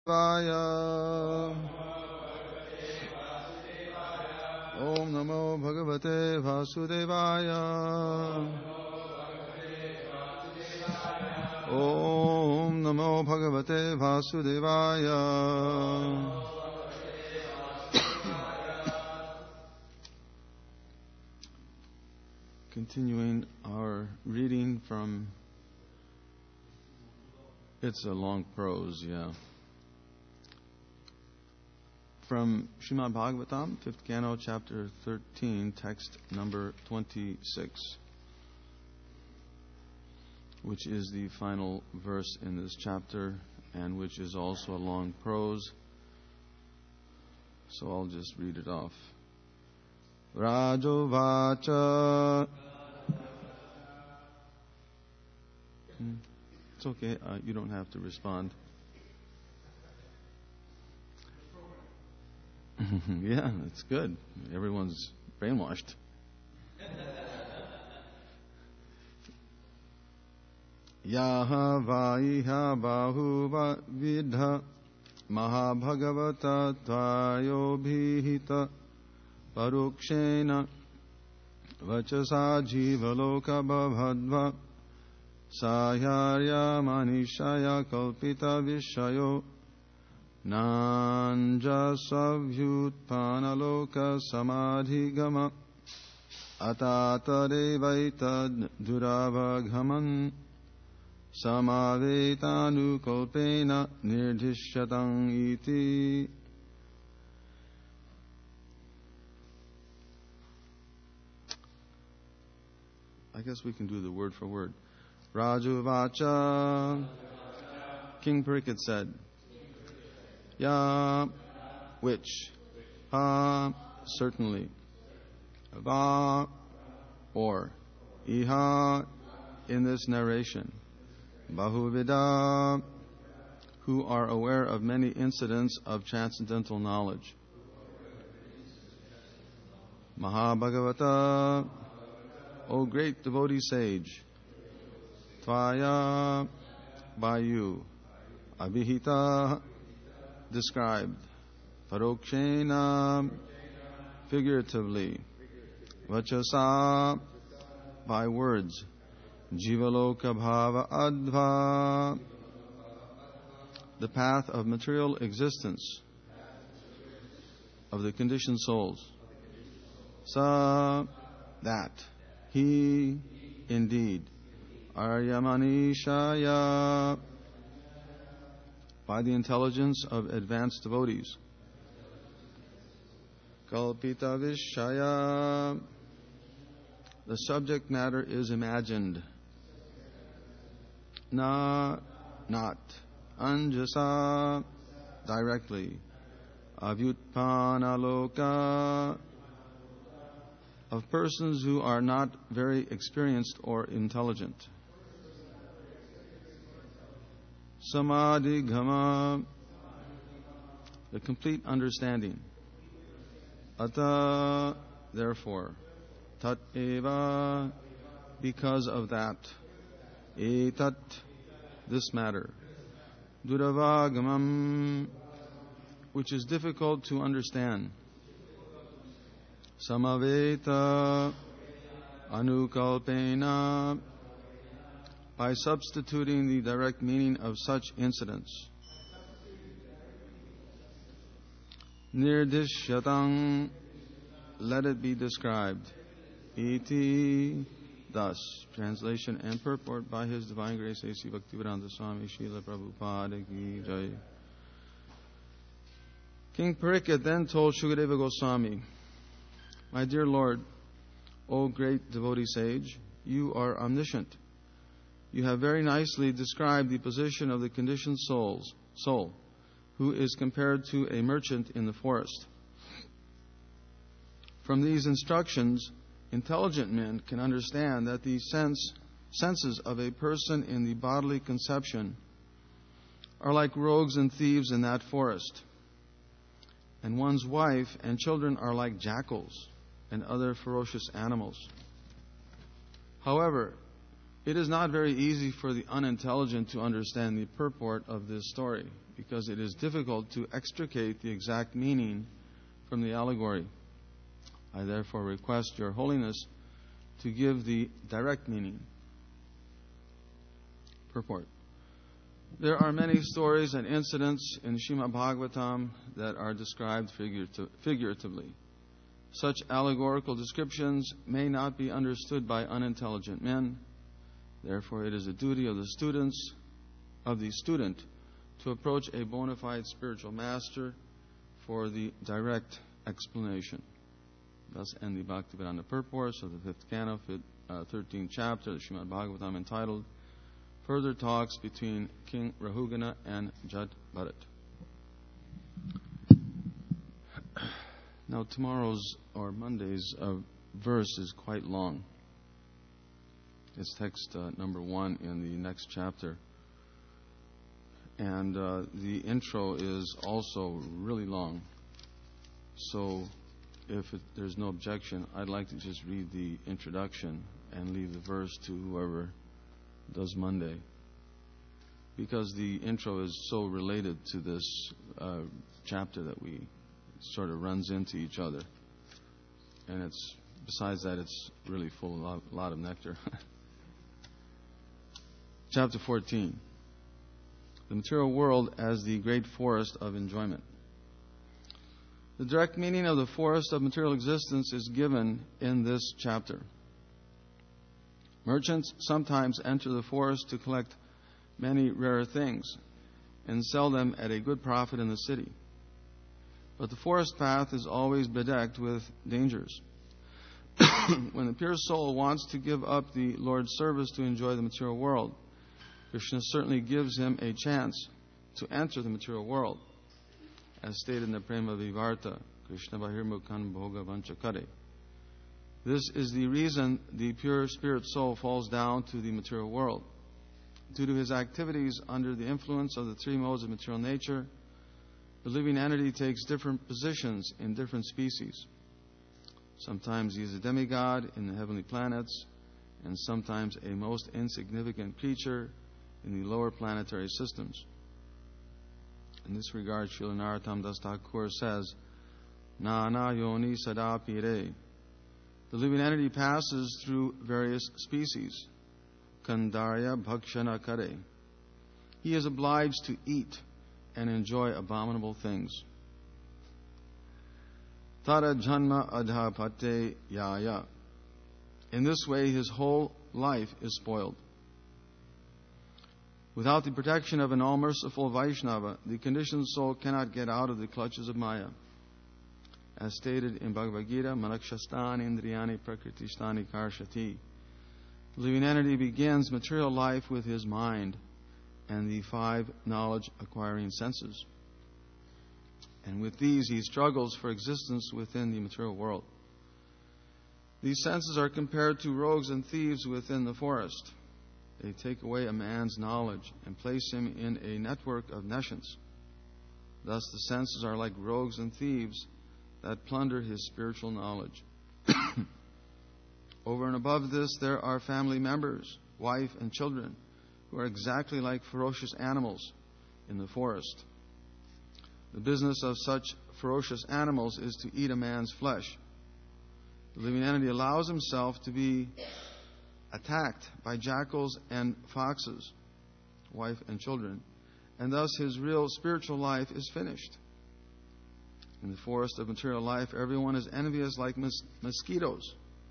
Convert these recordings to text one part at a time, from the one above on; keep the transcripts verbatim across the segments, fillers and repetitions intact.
Vaya. Om Namo Bhagavate Vasudevaya. Om Namo Bhagavate Vasudevaya. Continuing our reading from, it's a long prose, yeah. From Srimad Bhagavatam, fifth Canto, chapter thirteen, text number twenty-six, which is the final verse in this chapter and which is also a long prose. So I'll just read it off. Rajovacha. It's okay, uh, you don't have to respond. Yeah, it's good. Everyone's brainwashed. Yaha vaiha bahuva vidha mahabhagavata tvayobhihita parukshena vachasa jivaloka bhavadva sahyarya manishaya kalpita vishayo Nanja savyutpanaloka samadhigama atatarevaitad duravaghaman samavetanu nirdhishyatang iti. I guess we can do the word for word. Rajuvacha. King Parikshit said, Ya, which, ha, certainly, va, or, iha, in this narration, bahuvida, who are aware of many incidents of transcendental knowledge. Mahabhagavata, O great devotee sage, tvaya, by you, abhihita, described, parokshena, figuratively, vachasa, by words, jivaloka bhava adva, the path of material existence of the conditioned souls. Sa, that, he, indeed, aryamanishaya, by the intelligence of advanced devotees. Kalpita vishaya, the subject matter is imagined. Na, not. Anjasa, directly. Avyutpanaloka, of persons who are not very experienced or intelligent. Samadhi Gama, the complete understanding. Ata, therefore. Tat eva, because of that. Etat, this matter. Duravagamam, which is difficult to understand. Samaveta, anukalpena, by substituting the direct meaning of such incidents. Nirdhishyatang, let it be described. Iti, thus. Translation and purport by His Divine Grace A C Bhaktivedanta Swami Srila Prabhupada Ki Jai. King Parikshit then told Shukadeva Goswami, my dear Lord, O great devotee sage, you are omniscient. You have very nicely described the position of the conditioned souls, soul, who is compared to a merchant in the forest. From these instructions, intelligent men can understand that the sense, senses of a person in the bodily conception are like rogues and thieves in that forest, and one's wife and children are like jackals and other ferocious animals. However, it is not very easy for the unintelligent to understand the purport of this story. because it is difficult to extricate the exact meaning from the allegory. I therefore request Your Holiness to give the direct meaning. Purport. There are many stories and incidents in Srimad Bhagavatam that are described figurative, figuratively. Such allegorical descriptions may not be understood by unintelligent men. Therefore, it is the duty of the students, of the student, to approach a bona fide spiritual master for the direct explanation. Thus end the Bhaktivedanta purports of the fifth canto, uh, thirteenth chapter of the Srimad Bhagavatam, entitled Further Talks Between King Rahugana and Jad Bharat. Now, tomorrow's or Monday's uh, verse is quite long. It's text uh, number one in the next chapter. And uh, the intro is also really long. So, if it, there's no objection, I'd like to just read the introduction and leave the verse to whoever does Monday. Because the intro is so related to this uh, chapter that we sort of runs into each other. And it's, besides that, it's really full of a lot, lot of nectar. Chapter fourteen. The material world as the great forest of enjoyment. The direct meaning of the forest of material existence is given in this chapter. Merchants sometimes enter the forest to collect many rare things and sell them at a good profit in the city. But the forest path is always bedecked with dangers. When the pure soul wants to give up the Lord's service to enjoy the material world, Krishna certainly gives him a chance to enter the material world, as stated in the Prema Vivarta, Krishna Bahirmukhan Bhoga Vanchakare. This is the reason the pure spirit soul falls down to the material world. Due to his activities under the influence of the three modes of material nature, the living entity takes different positions in different species. Sometimes he is a demigod in the heavenly planets, and sometimes a most insignificant creature in the lower planetary systems. In this regard, Srila Narottam Das Thakur says, Nana yoni sada pire. The living entity passes through various species. Kandarya bhakshana kare. He is obliged to eat and enjoy abominable things. Tara janma adhapate yaya. In this way, his whole life is spoiled. Without the protection of an all-merciful Vaishnava, the conditioned soul cannot get out of the clutches of Maya. As stated in Bhagavad Gita, Manakshastani Indriyani Prakritishtani Karshati. The living entity begins material life with his mind and the five knowledge-acquiring senses. And with these, he struggles for existence within the material world. These senses are compared to rogues and thieves within the forest. They take away a man's knowledge and place him in a network of nescience. Thus, the senses are like rogues and thieves that plunder his spiritual knowledge. Over and above this, there are family members, wife and children, who are exactly like ferocious animals in the forest. The business of such ferocious animals is to eat a man's flesh. The living entity allows himself to be attacked by jackals and foxes, wife and children, and thus his real spiritual life is finished. In the forest of material life, everyone is envious like mos- mosquitoes.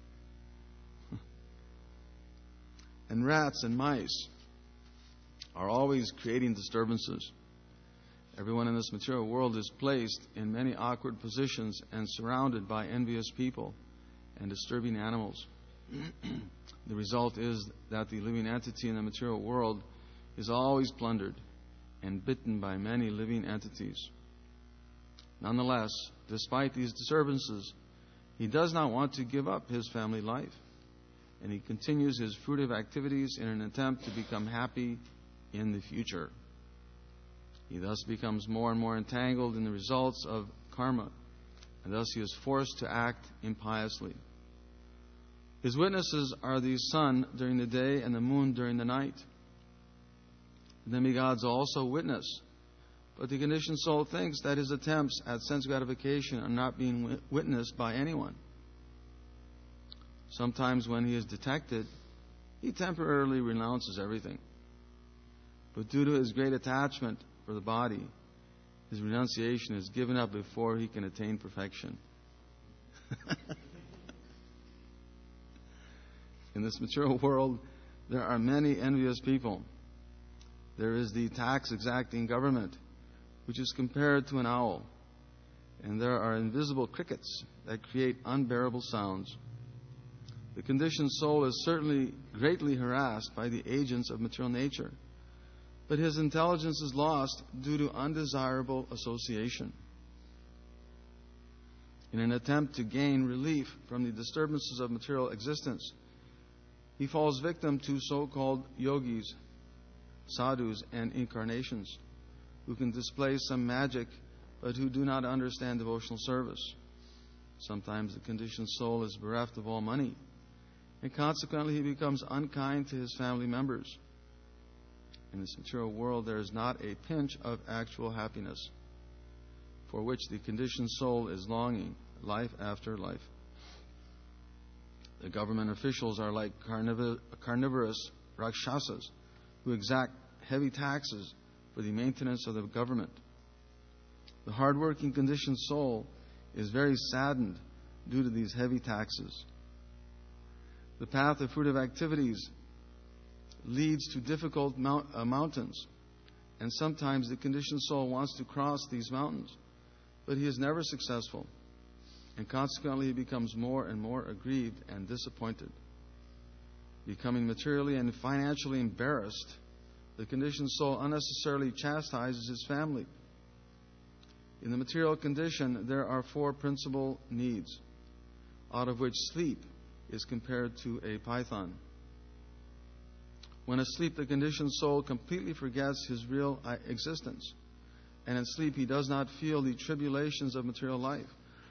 And rats and mice are always creating disturbances. Everyone in this material world is placed in many awkward positions and surrounded by envious people and disturbing animals. The result is that the living entity in the material world is always plundered and bitten by many living entities. Nonetheless, despite these disturbances, he does not want to give up his family life, and he continues his fruitive activities in an attempt to become happy in the future. He thus becomes more and more entangled in the results of karma, and thus he is forced to act impiously. His witnesses are the sun during the day and the moon during the night. The demigods also witness But the conditioned soul thinks that his attempts at sense gratification are not being witnessed by anyone. Sometimes when he is detected, he temporarily renounces everything. But due to his great attachment for the body, his renunciation is given up before he can attain perfection. In this material world, there are many envious people. There is the tax-exacting government, which is compared to an owl. And there are invisible crickets that create unbearable sounds. The conditioned soul is certainly greatly harassed by the agents of material nature, but his intelligence is lost due to undesirable association. In an attempt to gain relief from the disturbances of material existence, he falls victim to so-called yogis, sadhus, and incarnations, who can display some magic, but who do not understand devotional service. Sometimes the conditioned soul is bereft of all money, and consequently he becomes unkind to his family members. In this material world, there is not a pinch of actual happiness, for which the conditioned soul is longing, life after life. The government officials are like carnivor- carnivorous rakshasas who exact heavy taxes for the maintenance of the government. The hard-working conditioned soul is very saddened due to these heavy taxes. The path of fruitive activities leads to difficult mount, uh, mountains, and sometimes the conditioned soul wants to cross these mountains, but he is never successful, and consequently he becomes more and more aggrieved and disappointed. Becoming materially and financially embarrassed, the conditioned soul unnecessarily chastises his family. In the material condition, there are four principal needs, out of which sleep is compared to a python. When asleep, the conditioned soul completely forgets his real existence, and in sleep he does not feel the tribulations of material life.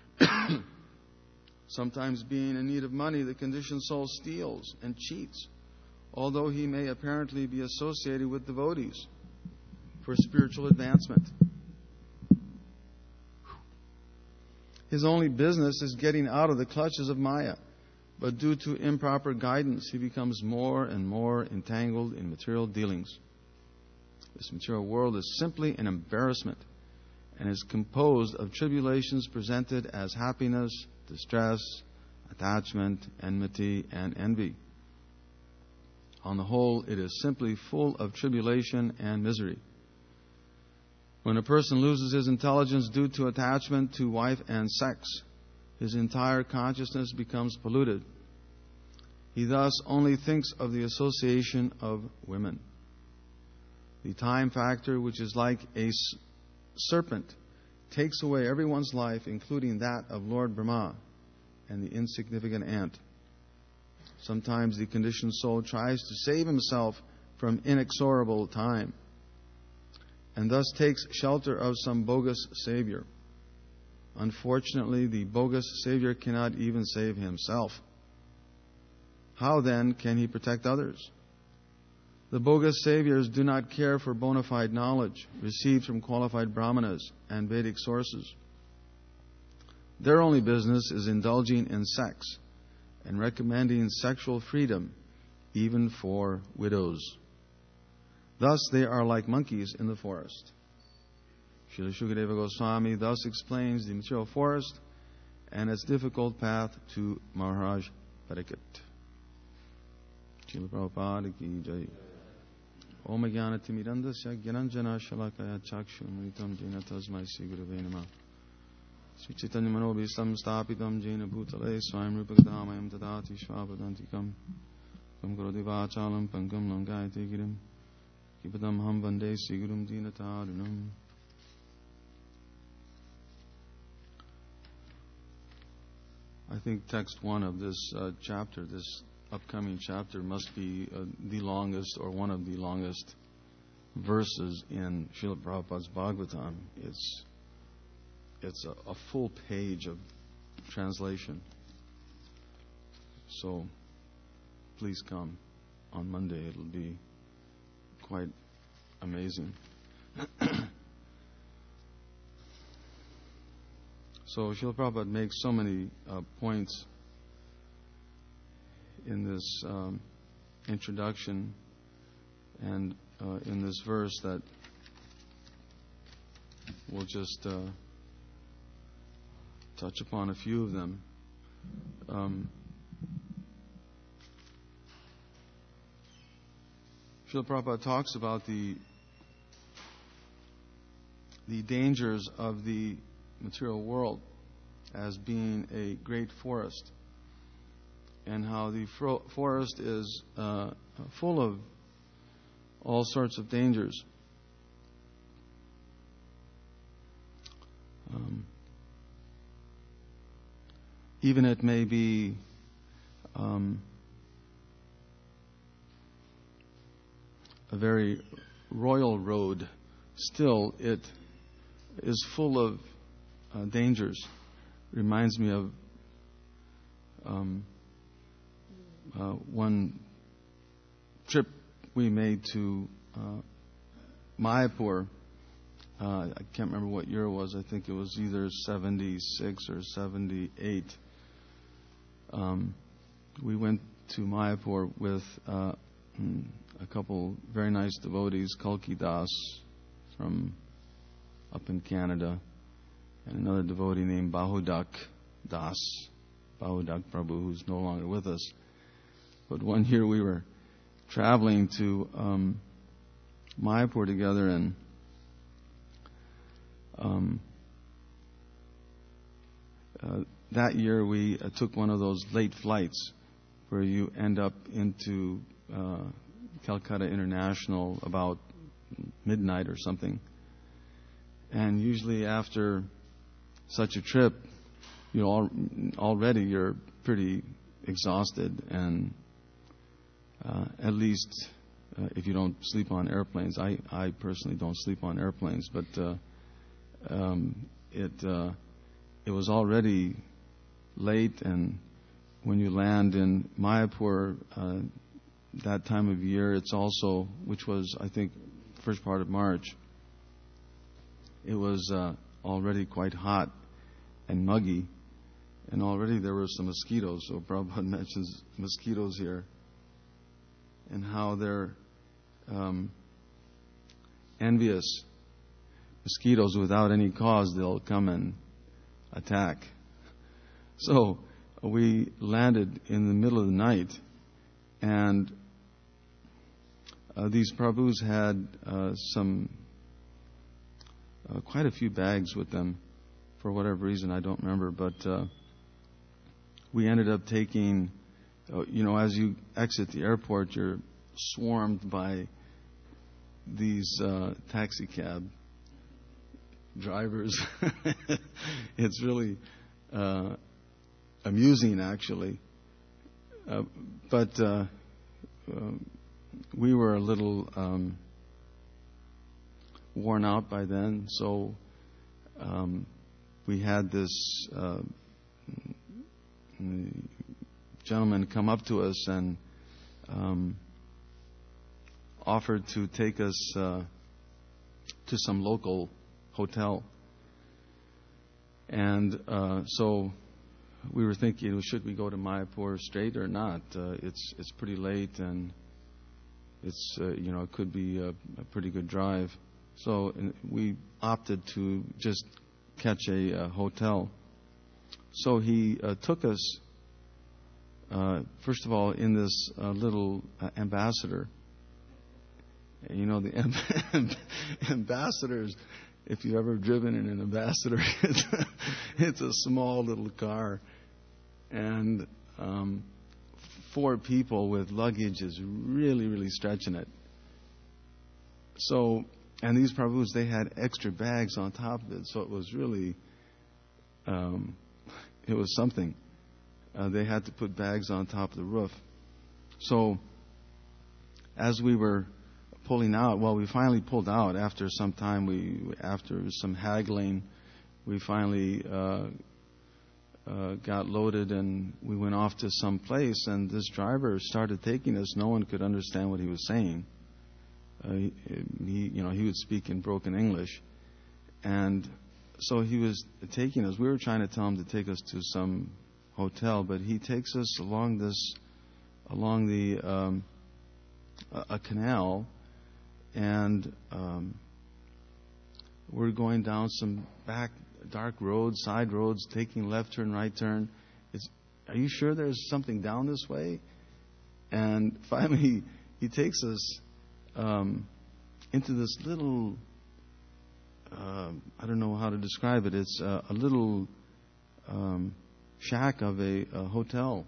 Sometimes, being in need of money, the conditioned soul steals and cheats, although he may apparently be associated with devotees for spiritual advancement. His only business is getting out of the clutches of Maya, but due to improper guidance, he becomes more and more entangled in material dealings. This material world is simply an embarrassment and is composed of tribulations presented as happiness, distress, attachment, enmity, and envy. On the whole, it is simply full of tribulation and misery. When a person loses his intelligence due to attachment to wife and sex, his entire consciousness becomes polluted. He thus only thinks of the association of women. The time factor, which is like a serpent, takes away everyone's life, including that of Lord Brahma and the insignificant ant. Sometimes the conditioned soul tries to save himself from inexorable time, and thus takes shelter of some bogus savior. Unfortunately, the bogus savior cannot even save himself. How then can he protect others? The bogus saviors do not care for bona fide knowledge received from qualified brahmanas and Vedic sources. Their only business is indulging in sex and recommending sexual freedom even for widows. Thus they are like monkeys in the forest. Srila Shukadeva Goswami thus explains the material forest and its difficult path to Maharaj Pariksit. Srila Prabhupada ki jai. Om Jnana Timirandasya Gyananjana Shalakaya Chakshu Mritam Jena Tasmai Sri Gurave Namah. Sri Chaitanya Manobhistam Stapitam Jena Bhutale Swayam Rupagadhamayam Tadati Shvapadantikam Kam Karodivachalam Pankam Langayate Girim Kipadam Ham Vande Sri Gurum Dinatarinam. I think text one of this uh, chapter, this upcoming chapter, must be uh, the longest or one of the longest verses in Srila Prabhupada's Bhagavatam. It's it's a, a full page of translation. So please come on Monday. It'll be quite amazing. So Srila Prabhupada makes so many uh, points in this um, introduction and uh, in this verse that we'll just uh, touch upon a few of them. Um, Srila Prabhupada talks about the the dangers of the material world as being a great forest, and how the fro- forest is uh, full of all sorts of dangers. Um, even it may be um, a very royal road, still it is full of uh, dangers. Reminds me of um, uh, one trip we made to uh, Mayapur. Uh, I can't remember what year it was. I think it was either seventy-six or seventy-eight. Um, we went to Mayapur with uh, a couple very nice devotees, Kalki Das from up in Canada, and another devotee named Bahudak Das, Bahudak Prabhu, who's no longer with us. But one year we were traveling to um, Mayapur together, and um, uh, that year we uh, took one of those late flights where you end up into uh, Calcutta International about midnight or something. And usually after such a trip, you know, al- already you're pretty exhausted, and uh, at least uh, if you don't sleep on airplanes. I, I personally don't sleep on airplanes, but uh, um, it uh, it was already late, and when you land in Mayapur uh, that time of year, it's also, which was I think first part of March, it was uh, already quite hot and muggy, and already there were some mosquitoes. So Prabhupada mentions mosquitoes here, and how they're um, envious mosquitoes. Without any cause, they'll come and attack. So we landed in the middle of the night, and uh, these Prabhus had uh, some Uh, quite a few bags with them for whatever reason, I don't remember, but uh, we ended up taking, uh, you know, as you exit the airport, you're swarmed by these uh, taxi cab drivers. It's really uh, amusing, actually. Uh, but uh, uh, we were a little Um, worn out by then, so um, we had this uh, gentleman come up to us and um, offered to take us uh, to some local hotel. And uh, so we were thinking, should we go to Mayapur straight or not? Uh, it's it's pretty late, and it's uh, you know it could be a, a pretty good drive. So we opted to just catch a uh, hotel. So he uh, took us, uh, first of all, in this uh, little uh, ambassador. You know, the amb- ambassadors, if you've ever driven in an ambassador, it's, it's a small little car. And um, four people with luggage is really, really stretching it. So... And these Prabhus, they had extra bags on top of it, so it was really, um, it was something. Uh, they had to put bags on top of the roof. So, as we were pulling out, well, we finally pulled out after some time. We, after some haggling, we finally uh, uh, got loaded, and we went off to some place. And this driver started taking us. No one could understand what he was saying. Uh, he, you know, he would speak in broken English, and so he was taking us. We were trying to tell him to take us to some hotel, but he takes us along this, along the um, a, a canal, and um, we're going down some back dark roads, side roads, taking left turn, right turn. It's, are you sure there's something down this way? And finally, he, he takes us um, into this little, uh, I don't know how to describe it. It's uh, a little um, shack of a, a hotel.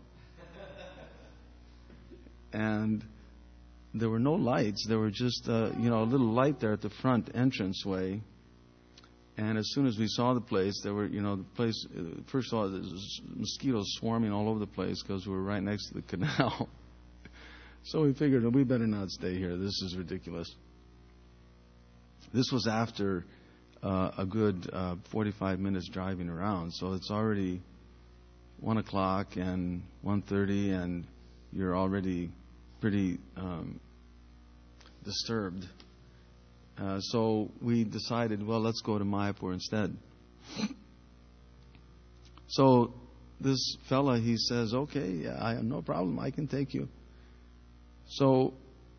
And there were no lights. There were just, uh, you know, a little light there at the front entranceway. And as soon as we saw the place, there were, you know, the place, first of all, there was mosquitoes swarming all over the place because we were right next to the canal. So we figured, well, we better not stay here. This is ridiculous. This was after uh, a good uh, forty-five minutes driving around. So it's already one o'clock and one thirty, and you're already pretty um, disturbed. Uh, so we decided, well, let's go to Mayapur instead. So this fella, he says, okay, yeah, I have no problem. I can take you. So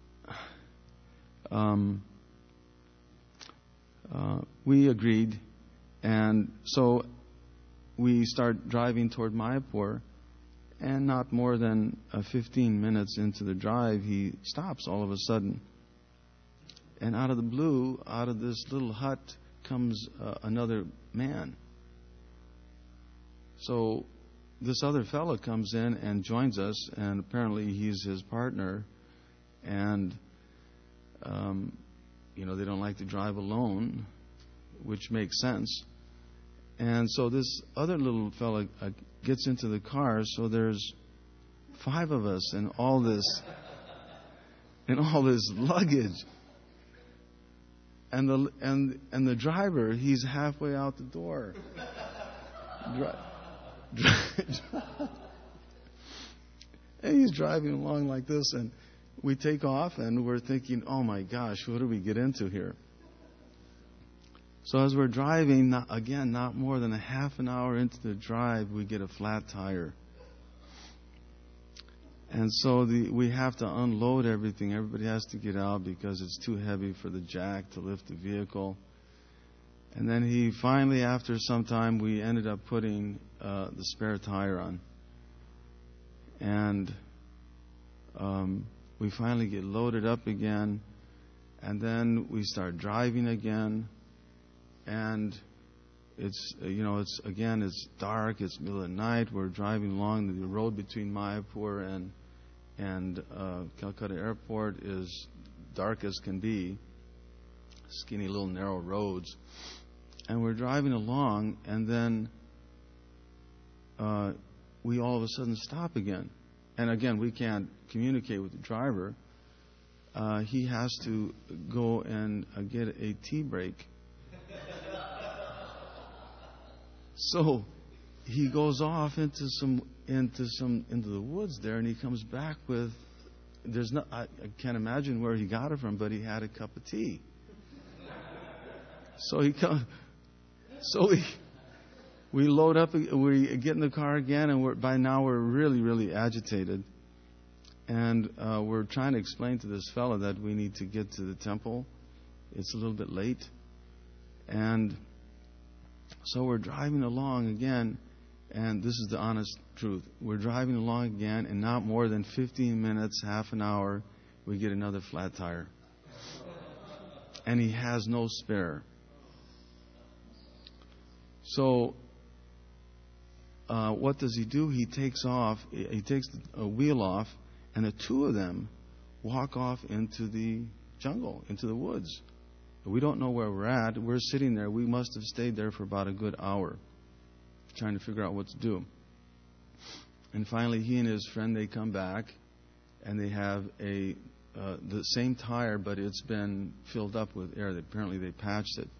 um, uh, we agreed. And so we start driving toward Mayapur. And not more than uh, fifteen minutes into the drive, he stops all of a sudden. And out of the blue, out of this little hut, comes uh, another man. So this other fellow comes in and joins us, and apparently he's his partner. And, um, you know, they don't like to drive alone, which makes sense. And so this other little fellow uh, gets into the car, so there's five of us and all this, and all this luggage. And the and and the driver, he's halfway out the door. Dri- dri- and he's driving along like this, and we take off, and we're thinking, oh my gosh, what do we get into here? So as we're driving, not, again, not more than a half an hour into the drive, we get a flat tire. And so the, we have to unload everything. Everybody has to get out because it's too heavy for the jack to lift the vehicle. And then he finally, after some time, we ended up putting uh, the spare tire on. And um, we finally get loaded up again. And then we start driving again. And it's, you know, it's, again, it's dark, it's middle of the night. We're driving along the road between Mayapur and, and uh, Calcutta Airport is dark as can be. Skinny little narrow roads. And we're driving along, and then uh, we all of a sudden stop again. And again, we can't communicate with the driver. Uh, he has to go and uh, get a tea break. So he goes off into some into some into the woods there, and he comes back with there's no I, I can't imagine where he got it from, but he had a cup of tea. So he comes. So we we load up, we get in the car again, and we're, by now we're really really agitated, and uh, we're trying to explain to this fella that we need to get to the temple. It's a little bit late, and so we're driving along again, and this is the honest truth. We're driving along again, and not more than fifteen minutes, half an hour, we get another flat tire. And he has no spare. So uh, what does he do? He takes off, he takes a wheel off, and the two of them walk off into the jungle, into the woods. We don't know where we're at. We're sitting there. We must have stayed there for about a good hour trying to figure out what to do. And finally, he and his friend, they come back, and they have a uh, the same tire, but it's been filled up with air. Apparently, they patched it.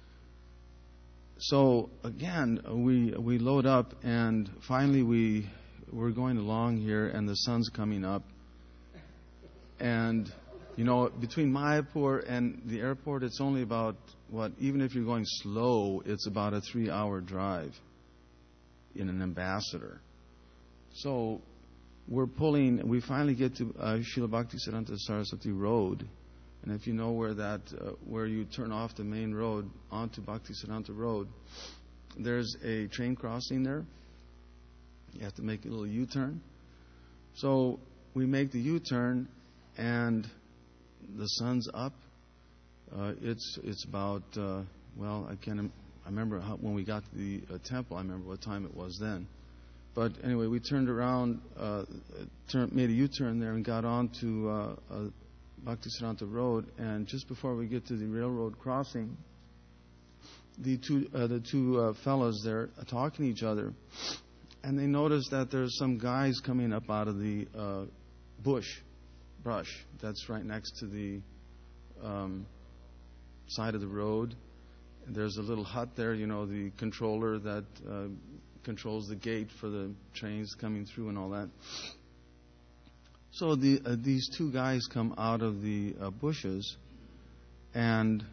So, again, we we load up, and finally we, we're going along here, and the sun's coming up. And You know, between Mayapur and the airport, it's only about, what, even if you're going slow, it's about a three-hour drive in an Ambassador. So we're pulling, we finally get to uh, Srila Bhaktisiddhanta Saraswati Road. And if you know where that, uh, where you turn off the main road onto Bhaktisiddhanta Road, there's a train crossing there. You have to make a little U-turn. So we make the U-turn, and the sun's up. Uh, it's it's about uh, well, I can't. I remember how, when we got to the uh, temple. I remember what time it was then. But anyway, we turned around, uh, turned, made a U-turn there, and got on to uh, uh, Bhaktisiddhanta Road. And just before we get to the railroad crossing, the two uh, the two uh, fellows there are talking to each other, and they notice that there's some guys coming up out of the uh, bush, brush that's right next to the um, side of the road. And there's a little hut there, you know, the controller that uh, controls the gate for the trains coming through and all that. So the uh, these two guys come out of the uh, bushes, and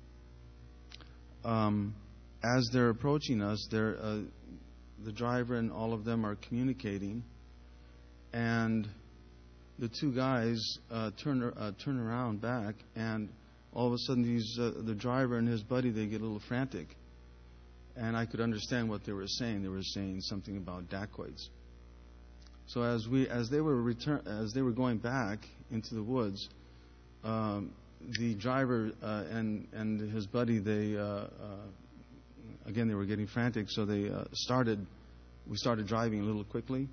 um, as they're approaching us, they're uh, the driver and all of them are communicating, and the two guys uh, turn uh, turn around back, and all of a sudden, these uh, the driver and his buddy, they get a little frantic, and I could understand what they were saying. They were saying something about dacoits. So as we as they were return as they were going back into the woods, um, the driver uh, and and his buddy, they uh, uh, again they were getting frantic. So they uh, started. We started driving a little quickly.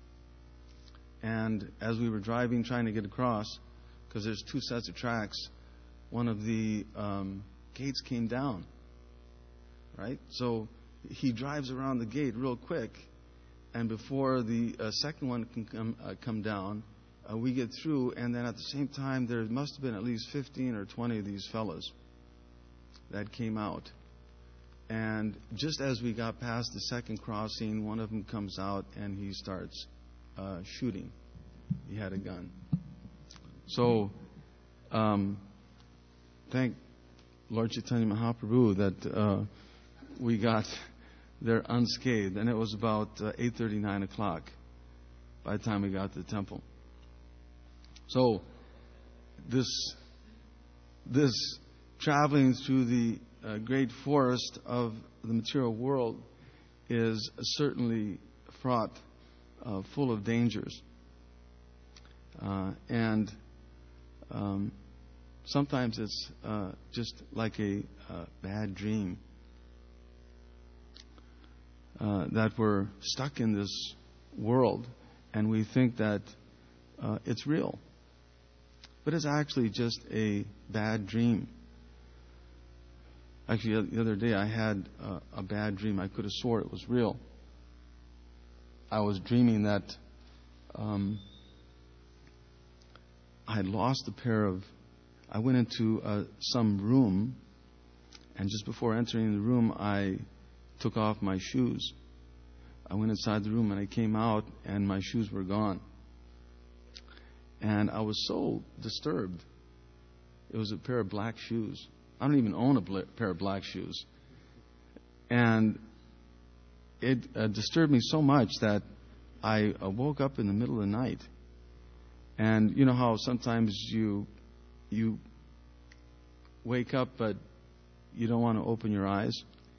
And as we were driving, trying to get across, because there's two sets of tracks, one of the um, gates came down. Right? So he drives around the gate real quick, and before the uh, second one can come, uh, come down, uh, we get through, and then at the same time, there must have been at least fifteen or twenty of these fellas that came out. And just as we got past the second crossing, one of them comes out and he starts uh, shooting. He had a gun. So, um, thank Lord Chaitanya Mahaprabhu that uh, we got there unscathed. And it was about uh, eight thirty, nine o'clock by the time we got to the temple. So, this this traveling through the uh, great forest of the material world is certainly fraught, uh, full of dangers. Uh, and um, sometimes it's uh, just like a uh, bad dream. Uh, that we're stuck in this world and we think that uh, it's real. But it's actually just a bad dream. Actually, the other day I had uh, a bad dream. I could have swore it was real. I was dreaming that um, I had lost a pair of... I went into uh, some room, and just before entering the room, I took off my shoes. I went inside the room, and I came out, and my shoes were gone. And I was so disturbed. It was a pair of black shoes. I don't even own a bl- pair of black shoes. And it uh, disturbed me so much that I uh, woke up in the middle of the night. And you know how sometimes you you wake up, but you don't want to open your eyes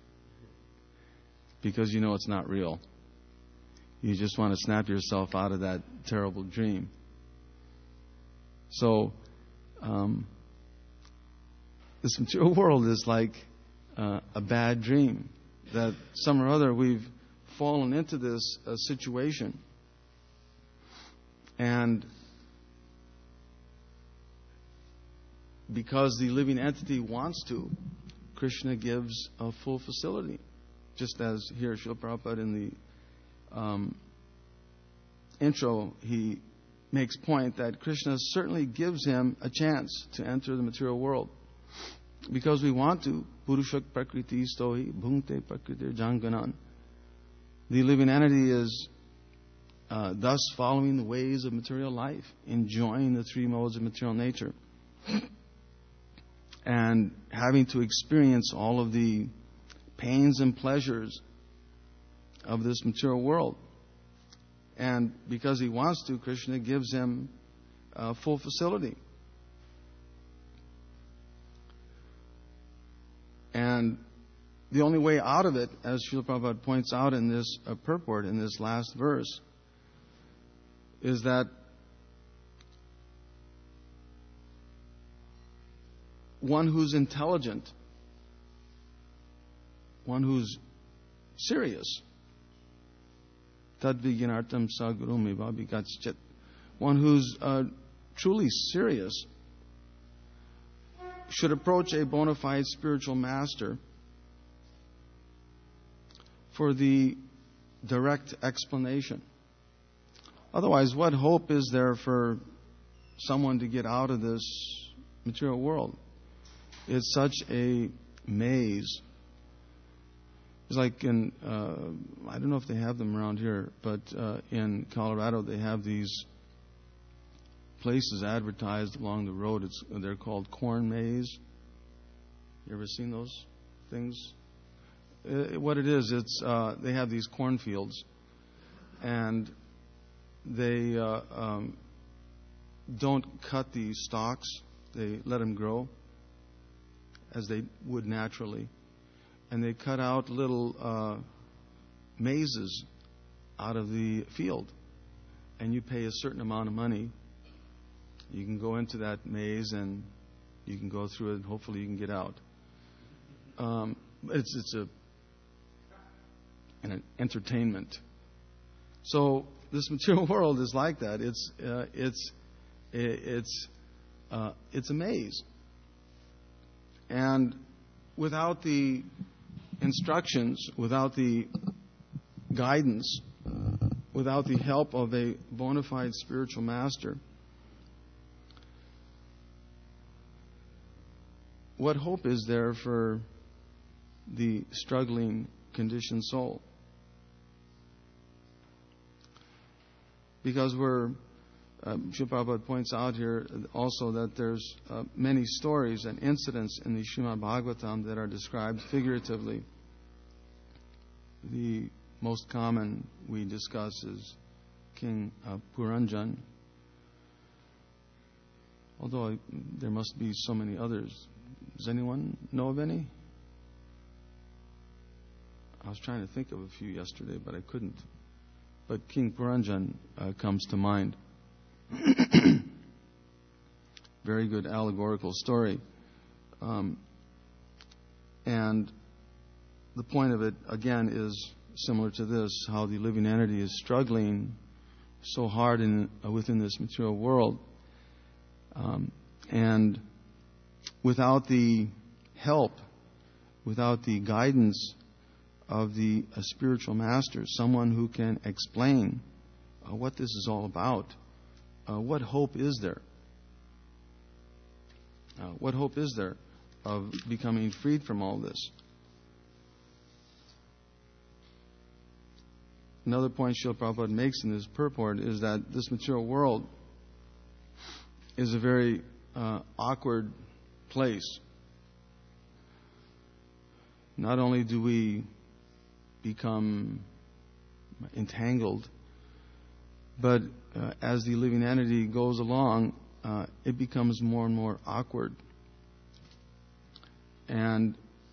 because you know it's not real. You just want to snap yourself out of that terrible dream. So, um, this material world is like uh, a bad dream. That some or other we've fallen into this uh, situation. And because the living entity wants to, Krishna gives a full facility. Just as here, Srila Prabhupada in the um, intro, he makes point that Krishna certainly gives him a chance to enter the material world. Because we want to. Purushak prakriti stohi bhungte prakritir janganan. The living entity is uh, thus following the ways of material life, enjoying the three modes of material nature. and having to experience all of the pains and pleasures of this material world. And because he wants to, Krishna gives him uh, full facility. And the only way out of it, as Srila Prabhupada points out in this uh, purport, in this last verse, is that one who's intelligent, one who's serious, tad vignartam sagurumi vabhikachit, one who's uh, truly serious, should approach a bona fide spiritual master for the direct explanation. Otherwise, what hope is there for someone to get out of this material world? It's such a maze. It's like in, uh, I don't know if they have them around here, but uh, in Colorado they have these places advertised along the road. It's, they're called corn maze. You ever seen those things? Uh, what it is, it's uh, they have these cornfields, and they uh, um, don't cut the stalks. They let them grow as they would naturally. And they cut out little uh, mazes out of the field. And you pay a certain amount of money. You can go into that maze and you can go through it and hopefully you can get out. Um, it's it's a an entertainment. So this material world is like that. It's uh, it's it's uh, it's a maze. And without the instructions, without the guidance, without the help of a bona fide spiritual master, what hope is there for the struggling, conditioned soul? Because we're Um, Srila Prabhupada points out here also that there's uh, many stories and incidents in the Srimad Bhagavatam that are described figuratively. The most common we discuss is King uh, Puranjan, although I, there must be so many others. Does anyone know of any? I was trying to think of a few yesterday, but I couldn't. But King Puranjan uh, comes to mind. Very good allegorical story. Um, and the point of it, again, is similar to this, how the living entity is struggling so hard in, uh, within this material world. Um, and without the help, without the guidance of the uh, spiritual master, someone who can explain uh, what this is all about, Uh, what hope is there? Uh, what hope is there of becoming freed from all this? Another point Srila Prabhupada makes in this purport is that this material world is a very uh, awkward place. Not only do we become entangled, but uh, as the living entity goes along, uh, it becomes more and more awkward. And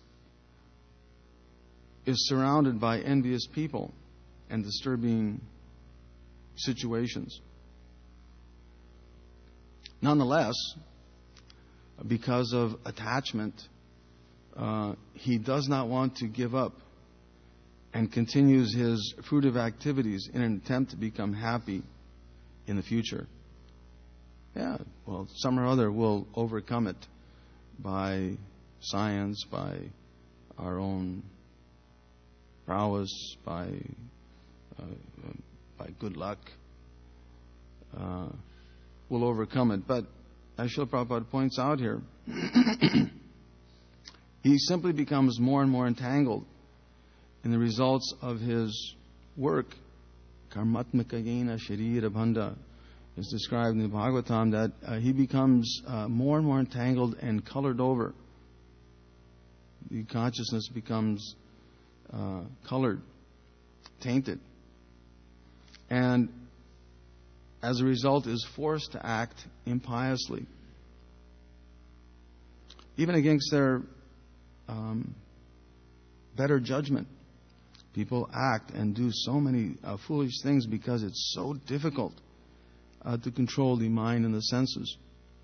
is surrounded by envious people and disturbing situations. Nonetheless, because of attachment, uh, he does not want to give up and continues his fruitive activities in an attempt to become happy in the future. Yeah, well, some or other will overcome it by science, by our own prowess, by uh, by good luck. Uh, we'll overcome it. But as Srila Prabhupada points out here, he simply becomes more and more entangled in the results of his work, karmatmaka yena sharira bandha, It's described in the Bhagavatam that uh, he becomes uh, more and more entangled and colored over. The consciousness becomes uh, colored, tainted, and as a result is forced to act impiously, even against their um, better judgment. People act and do so many uh, foolish things because it's so difficult uh, to control the mind and the senses.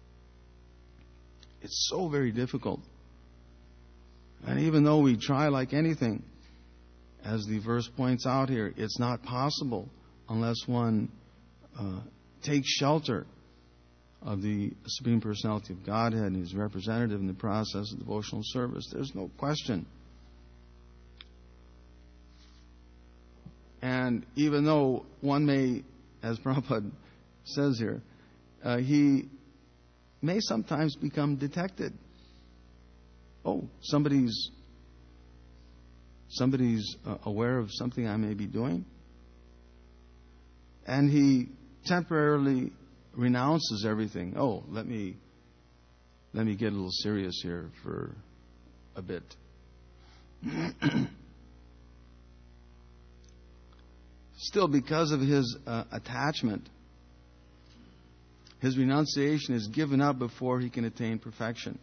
It's so very difficult. And even though we try like anything, as the verse points out here, it's not possible unless one uh, takes shelter of the Supreme Personality of Godhead and His representative in the process of devotional service. There's no question. And even though one may, as Prabhupada says here, uh, he may sometimes become detected. Oh, somebody's somebody's uh, aware of something I may be doing. And he temporarily renounces everything. Oh, let me let me get a little serious here for a bit. Still, because of his uh, attachment, his renunciation is given up before he can attain perfection.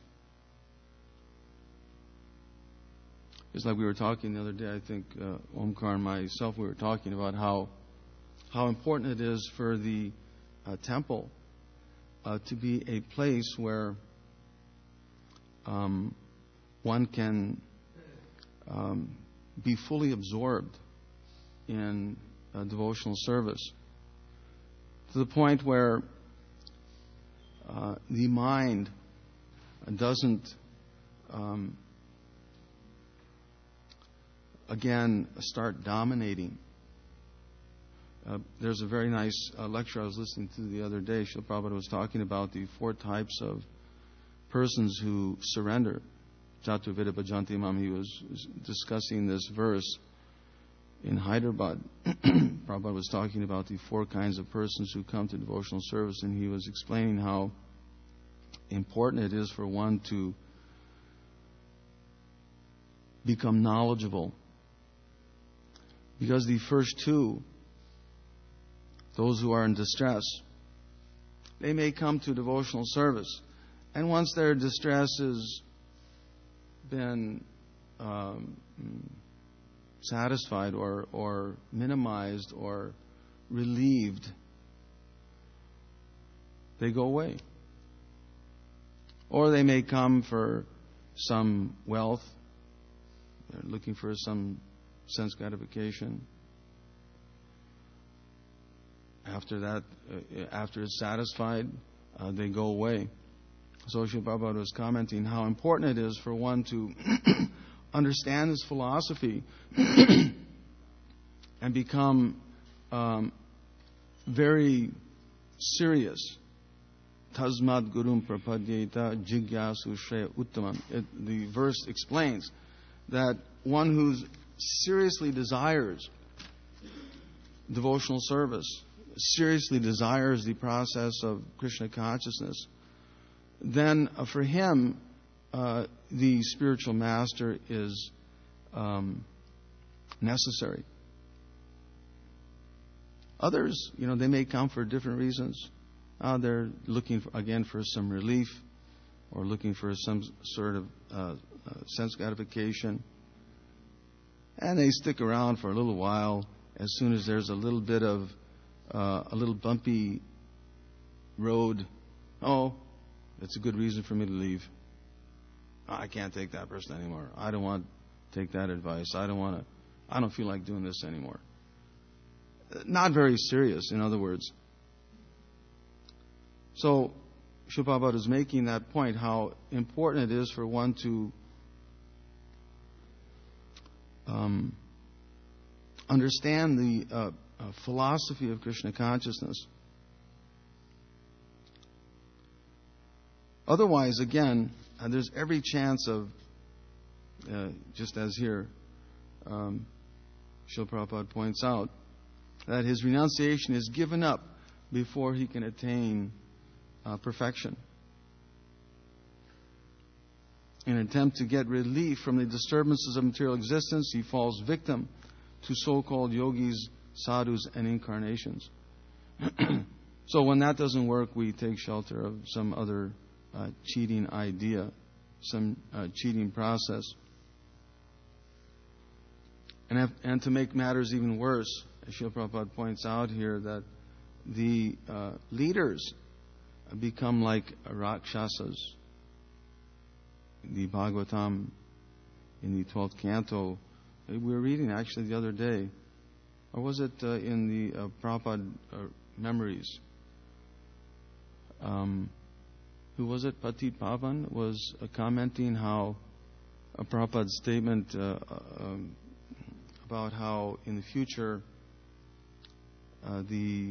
It's like we were talking the other day, I think uh, Omkar and myself, we were talking about how how important it is for the uh, temple uh, to be a place where um, one can um, be fully absorbed in uh, devotional service, to the point where uh, the mind doesn't um, again start dominating. Uh, there's a very nice uh, lecture I was listening to the other day. Srila Prabhupada was talking about the four types of persons who surrender. Chaturveda Bhajanti Mam, he was discussing this verse in Hyderabad. Prabhupada was talking about the four kinds of persons who come to devotional service, and he was explaining how important it is for one to become knowledgeable. Because the first two, those who are in distress, they may come to devotional service. And once their distress has been um, satisfied or, or minimized or relieved, they go away. Or they may come for some wealth. They're looking for some sense gratification. After that, uh, after it's satisfied, uh, they go away. So Srila Prabhupada was commenting how important it is for one to understand this philosophy and become um, very serious. Tasmad gurum prapadyeta jigyasu shreya uttamam. The verse explains that one who seriously desires devotional service, seriously desires the process of Krishna consciousness, then uh, for him, uh, the spiritual master is um, necessary. Others, you know, they may come for different reasons. Uh, they're looking, for, again, for some relief or looking for some sort of uh, uh, sense gratification. And they stick around for a little while. As soon as there's a little bit of uh, a little bumpy road, oh, that's a good reason for me to leave. I can't take that person anymore. I don't want to take that advice. I don't want to. I don't feel like doing this anymore. Not very serious, in other words. So, Srila Prabhupada is making that point, how important it is for one to um, understand the uh, uh, philosophy of Krishna consciousness. Otherwise, again, uh, there's every chance of, uh, just as here, um, Srila Prabhupada points out, that his renunciation is given up before he can attain uh, perfection. In an attempt to get relief from the disturbances of material existence, he falls victim to so-called yogis, sadhus, and incarnations. So when that doesn't work, we take shelter of some other uh, cheating idea, some uh, cheating process. And, have, and to make matters even worse, as Srila Prabhupada points out here, that the uh, leaders become like Rakshasas. The Bhagavatam in the twelfth canto, we were reading actually the other day, or was it uh, in the uh, Prabhupada uh, memories? Um, who was it? Patit Pavan was uh, commenting how a Prabhupada's statement uh, um, about how in the future uh, the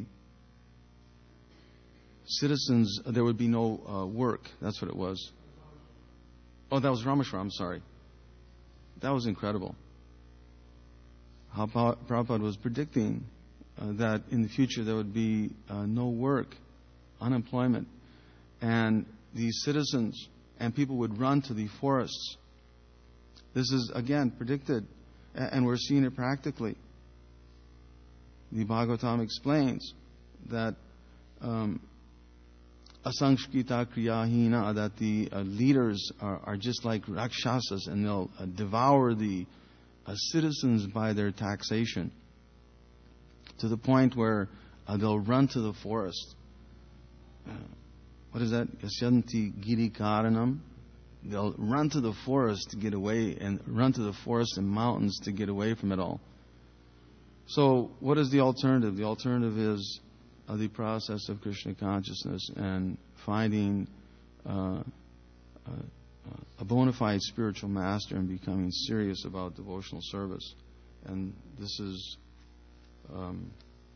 citizens, uh, there would be no uh, work. That's what it was. Oh, that was Rameshwar, I'm sorry. That was incredible. How Prabhupada was predicting uh, that in the future there would be uh, no work, unemployment, and these citizens and people would run to the forests. This is, again, predicted, and we're seeing it practically. The Bhagavatam explains that um, asangskrita kriyahina, that the uh, leaders are, are just like Rakshasas, and they'll uh, devour the uh, citizens by their taxation, to the point where uh, they'll run to the forest. Uh, what is that? Yasyanti giri karanam. They'll run to the forest to get away, and run to the forest and mountains to get away from it all. So what is the alternative? The alternative is Uh, the process of Krishna consciousness and finding uh, uh, a bona fide spiritual master and becoming serious about devotional service. And this is um,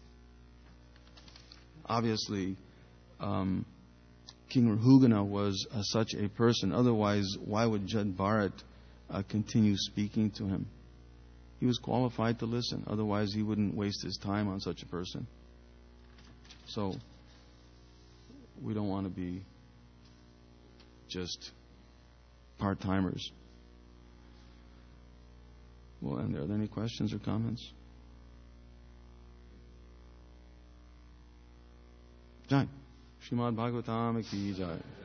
obviously um, King Rahugana was uh, such a person. Otherwise, why would Jad Bharat uh, continue speaking to him? He was qualified to listen. Otherwise, he wouldn't waste his time on such a person. So, we don't want to be just part-timers. Well, and are there any questions or comments? Jai. Srimad Bhagavatam ki jai.